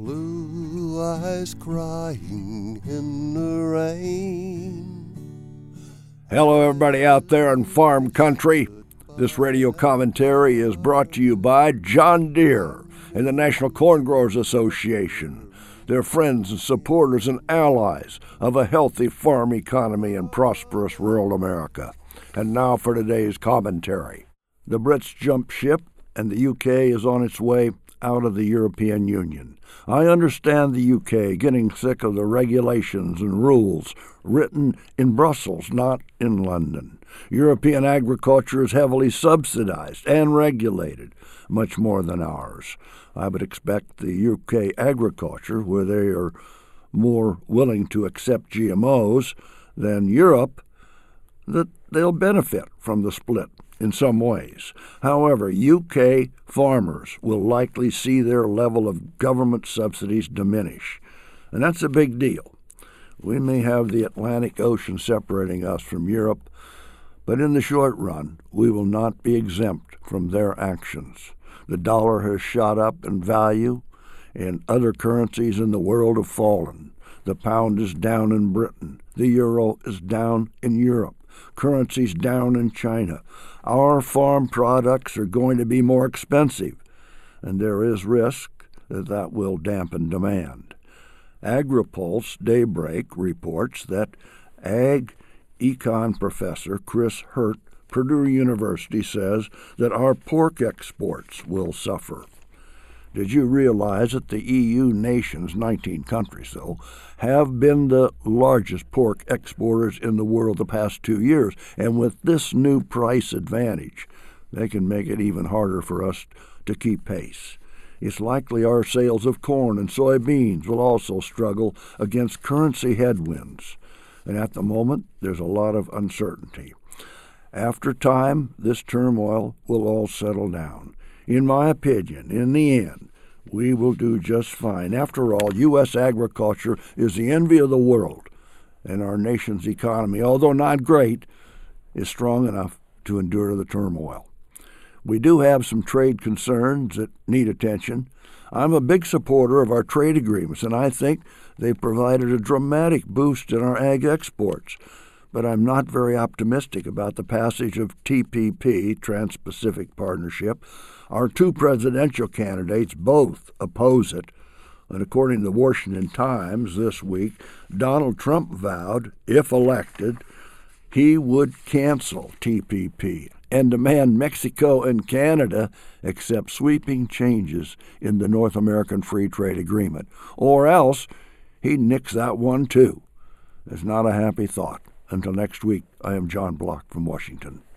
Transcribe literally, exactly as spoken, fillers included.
Blue eyes crying in the rain. Hello, everybody out there in farm country. This radio commentary is brought to you by John Deere and the National Corn Growers Association. They're friends and supporters and allies of a healthy farm economy in prosperous rural America. And now for today's commentary. The Brits jumped ship, and the U K is on its way out of the European Union. I understand the U K getting sick of the regulations and rules written in Brussels, not in London. European agriculture is heavily subsidized and regulated, much more than ours. I would expect the U K agriculture, where they are more willing to accept G M Os than Europe, that they'll benefit from the split in some ways. However, U K farmers will likely see their level of government subsidies diminish, and that's a big deal. We may have the Atlantic Ocean separating us from Europe, but in the short run, we will not be exempt from their actions. The dollar has shot up in value, and other currencies in the world have fallen. The pound is down in Britain. The euro is down in Europe. Currencies down in China. Our farm products are going to be more expensive, and there is risk that that will dampen demand. AgriPulse Daybreak reports that Ag Econ professor Chris Hurt, Purdue University, says that our pork exports will suffer. Did you realize that the E U nations, nineteen countries though, have been the largest pork exporters in the world the past two years? And with this new price advantage, they can make it even harder for us to keep pace. It's likely our sales of corn and soybeans will also struggle against currency headwinds. And at the moment, there's a lot of uncertainty. After time, this turmoil will all settle down. In my opinion, in the end, we will do just fine. After all, U S agriculture is the envy of the world, and our nation's economy, although not great, is strong enough to endure the turmoil. We do have some trade concerns that need attention. I'm a big supporter of our trade agreements, and I think they've provided a dramatic boost in our ag exports. But I'm not very optimistic about the passage of T P P, Trans-Pacific Partnership. Our two presidential candidates both oppose it. And according to the Washington Times this week, Donald Trump vowed, if elected, he would cancel T P P and demand Mexico and Canada accept sweeping changes in the North American Free Trade Agreement, or else he'd nix that one too. It's not a happy thought. Until next week, I am John Block from Washington.